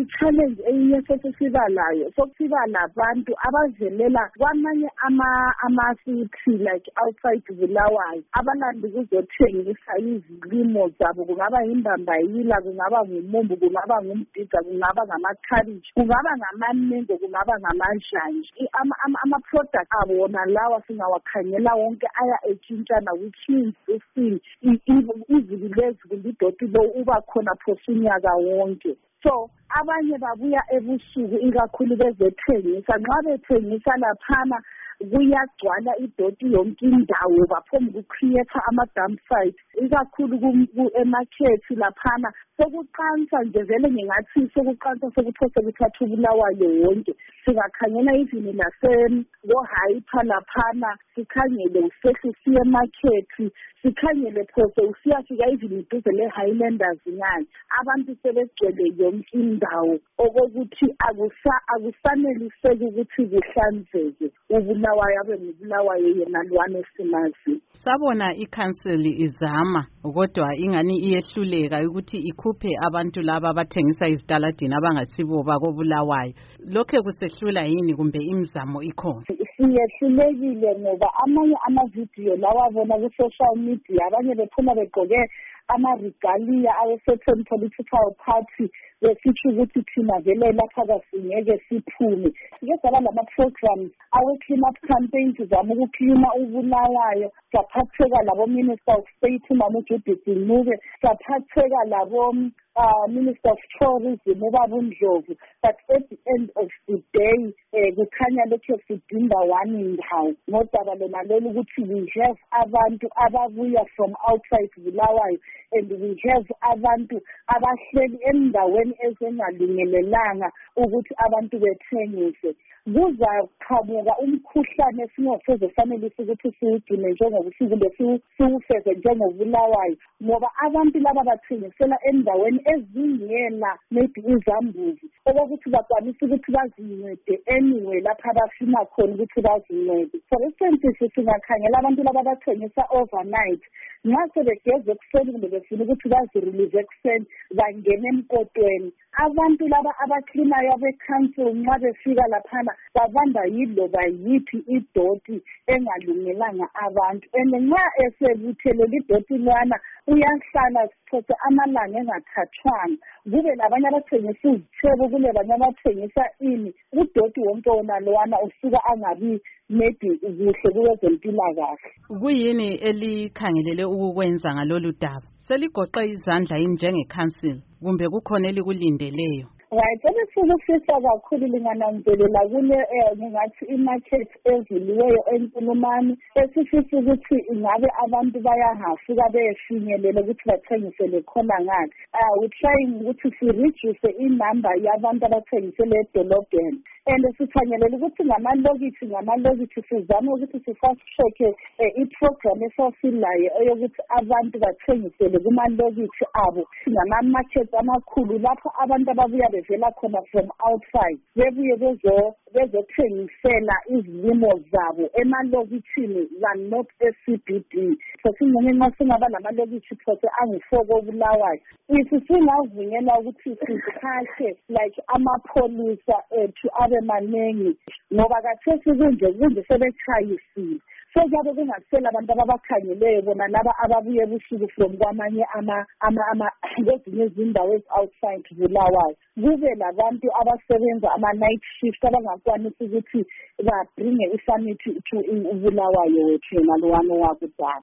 i-challenge eyinye sesiba layo sokusiba labantu abavelela kwamanye ama-city like outside Bulawayo abalanda ukuzothengisa izilimo zabo, kungaba yimbambayila, kungaba ngumumbu, kungaba ngumdiga, kungaba ngamakhabitshi, kungaba ngamengo, kungaba ngamajanje. Ama-product abo wona lawa singawakhangela wonke aya etshintshana, which means izulu lezulu idoti lo uba khona phosa unyaka wonke. So abanye babuya ebusuku ikakhulu bezethengisa, nxa bethengisa laphana kuyagcwala idoti yonke indawo, baphuma ukucreate ama-dump sites ikakhulu emarket laphana. Sokuqansa nje vele ngingathi sokuqansa sokuphose kuthatha uBulawayo wonke. Singakhangela izini go-hyper laphana, sikhangele usehle usiye emarket, sikhangele phose usiyafika izini duze le-Highlanders ngani. Abantu sebegcwele yonke indawo okokuthi akusaneliseki ukuthi kuhlanzeke. uBulawayo abe nguBulawayo yena lwane simazi. Sabona i-council izama kodwa ingani iyehluleka ukuthi ikhuphe abantu laba abathengisa izitaladini abangasibo bakoBulawayo. Lokho kusehlula yini kumbe imizamo ikhona? Siyehlulekile ngoba amanye amavidiyo lawa bona ku-social media abanye bephuma begqoke ama-regalia awe-certain political party besitsho ukuthi thina vele lapha kasingeke siphume. Sike saba lama-programs awe-clean up campaign sizama ukuklina uBulawayo, saphatheka labo-Minister of State uMama Judith Ncube, saphatheka labo Minister of Tourism uBaba uNdlovu. But at the end of the day kukhanya lokho sidinga one indawo ngodaba lona lolu ukuthi we have abantu ababuya from outside Bulawayo and we have abantu abahleli endaweni ezingalungelelanga ukuthi abantu bethengise. Kuzaqhamuka umkhuhlane esingosezofanelisa ukuthi siwugcine njengokuthi kumbe siwufeze njengoBulawayo ngoba abantu laba bathengisela endaweni ezingela maybe izambuzi okokuthi bakwanisa ukuthi bazincede anyway lapha abafuna khona ukuthi bazincede. For instance singakhangela abantu laba bathengisa overnight nxa sebegeze ekuseni kumbe befuna ukuthi bazirelease ekuseni bangena emkotweni. Abantu laba abaklinayo abe-council nxa befika laphana babamba yiloba yiphi idoti engalungelanga abantu and nxa esebuthelela idoti lwana uyahlala siphosa amalanga engathathwanga. Kube labanye abathengisa izithelo, kule banye abathengisa udoti wonke wona lwana usuka angabi maybe kuhle kwezempilakahle. Kuyini elikhangelele ukukwenza ngalolu daba? Seligoqe izandla yini njenge-council kumbe kukhona elikulindeleyo? Right, ebesifisa kakhulu lingananzelela kule ngingathi i-market evuliweyo eNkulumane esifisa ukuthi ingabe abantu bayahafika beyefinyelela ukuthi bathengisele khona ngani. We trying ukuthi si-reduce inumber yabantu abathengisele edolobheni and sithanyelela ukuthi ngamalokithi sizame ukuthi sifast-track i-program esasilayo eyokuthi abantu bathengisele kumalokithi abo ngama-market amakhulu lapho abantu ababuya bevela khona from outside bebuye bezothengisela izilimo zabo emalokithini than not e-CBD. Sesingene nxa singaba lamalokithi phose angu-4 koBulawayo. Singavunyelwa ukuthi siphathe like amapholisa ethu abe manengi ngoba kathesi kunje sebechayisile. So kuyabe kungasela abantu ababakhangeleyo bona laba ababuye ebusuku from kwamanye kwezinye izindawo ezi-outside Bulawayo. Kube labantu abasebenza ama-night shift abangakwanisa ukuthi babringe isanithi to uBulawayo wethu yena lowano wakudala.